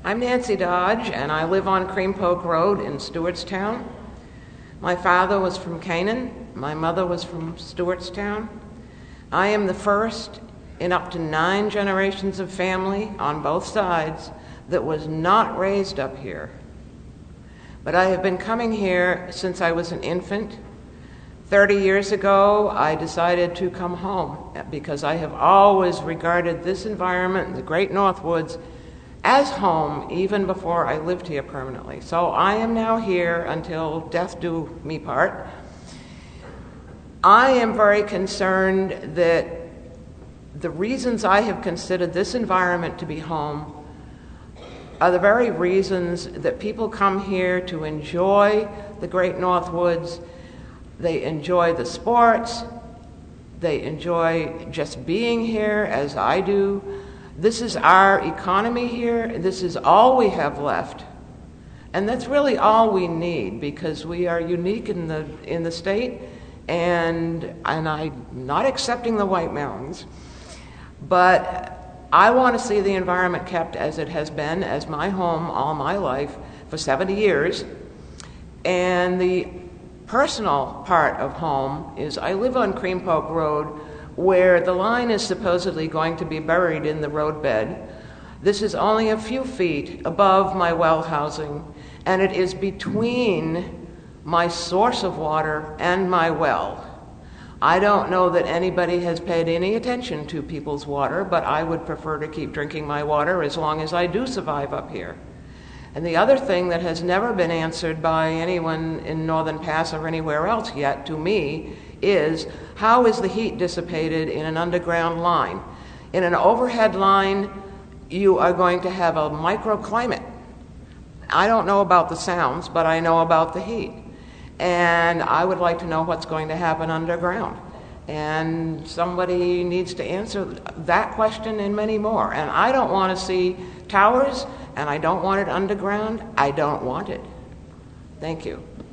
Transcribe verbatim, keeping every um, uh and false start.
I'm Nancy Dodge, and I live on Cream Poke Road in Stewartstown. My father was from Canaan. My mother was from Stewartstown. I am the first in up to nine generations of family on both sides that was not raised up here. But I have been coming here since I was an infant. Thirty years ago, I decided to come home because I have always regarded this environment, the Great Northwoods, as home even before I lived here permanently. So I am now here until death do me part. I am very concerned that the reasons I have considered this environment to be home are the very reasons that people come here to enjoy the Great Northwoods. They enjoy the sports. They enjoy just being here, as I do. This is our economy here. This is all we have left. And that's really all we need, because we are unique in the in the state, and and I'm not accepting the White Mountains, but I want to see the environment kept as it has been, as my home all my life for seventy years. And the personal part of home is I live on Cream Poke Road, where the line is supposedly going to be buried in the roadbed. This is only a few feet above my well housing, and it is between my source of water and my well. I don't know that anybody has paid any attention to people's water, but I would prefer to keep drinking my water as long as I do survive up here. And the other thing that has never been answered by anyone in Northern Pass or anywhere else yet to me is, how is the heat dissipated in an underground line? In an overhead line, you are going to have a microclimate. I don't know about the sounds, but I know about the heat. And I would like to know what's going to happen underground. And somebody needs to answer that question and many more. And I don't want to see towers, and I don't want it underground. I don't want it. Thank you.